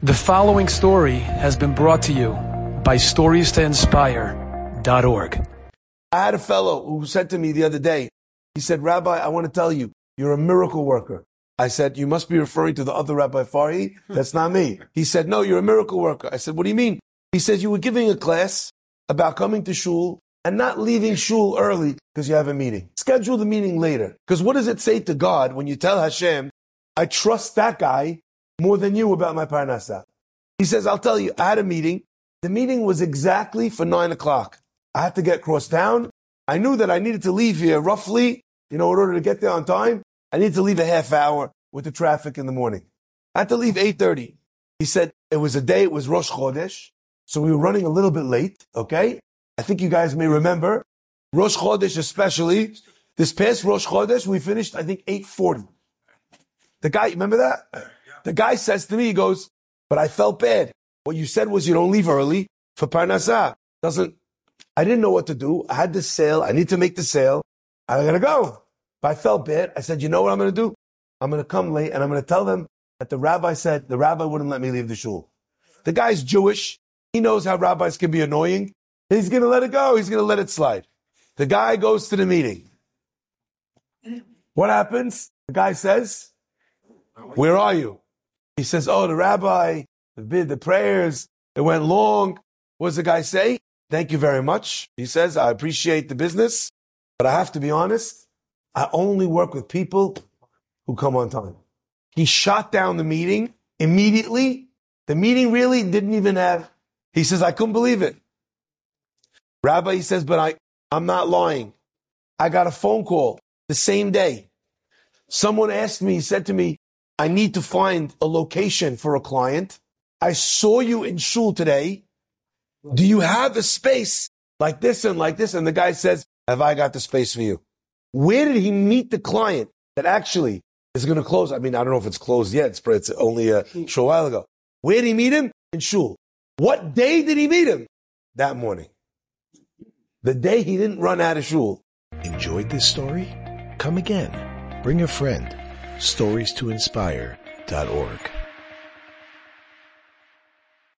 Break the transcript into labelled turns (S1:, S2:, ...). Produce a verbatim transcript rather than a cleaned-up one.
S1: The following story has been brought to you by stories to inspire dot org.
S2: I had a fellow who said to me the other day, he said, Rabbi, I want to tell you, you're a miracle worker. I said, you must be referring to the other Rabbi Farhi. That's not me. He said, no, you're a miracle worker. I said, what do you mean? He says, you were giving a class about coming to shul and not leaving shul early because you have a meeting. Schedule the meeting later. Because what does it say to God when you tell Hashem, I trust that guy more than you about my parnasa? He says, I'll tell you, I had a meeting. The meeting was exactly for nine o'clock. I had to get across town. I knew that I needed to leave here roughly, you know, in order to get there on time. I needed to leave a half hour with the traffic in the morning. I had to leave eight thirty. He said, it was a day, it was Rosh Chodesh. So we were running a little bit late, okay? I think you guys may remember, Rosh Chodesh especially, this past Rosh Chodesh, we finished, I think, eight forty. The guy, remember that? The guy says to me, he goes, but I felt bad. What you said was you don't leave early for Parnasah. Doesn't, I didn't know what to do. I had this sale. I need to make the sale. I gotta go. But I felt bad. I said, you know what I'm gonna do? I'm gonna come late and I'm gonna tell them that the rabbi said the rabbi wouldn't let me leave the shul. The guy's Jewish. He knows how rabbis can be annoying. He's gonna let it go. He's gonna let it slide. The guy goes to the meeting. What happens? The guy says, where are you? He says, oh, the rabbi, the bid, the prayers, it went long. What does the guy say? Thank you very much. He says, I appreciate the business, but I have to be honest, I only work with people who come on time. He shot down the meeting immediately. The meeting really didn't even have, he says, I couldn't believe it. Rabbi, he says, but I, I'm not lying. I got a phone call the same day. Someone asked me, he said to me, I need to find a location for a client. I saw you in shul today. Do you have a space like this and like this? And the guy says, have I got the space for you? Where did he meet the client that actually is going to close? I mean, I don't know if it's closed yet. It's, it's only a short while ago. Where did he meet him? In shul. What day did he meet him? That morning. The day he didn't run out of shul.
S3: Enjoyed this story? Come again. Bring a friend. stories to inspire dot org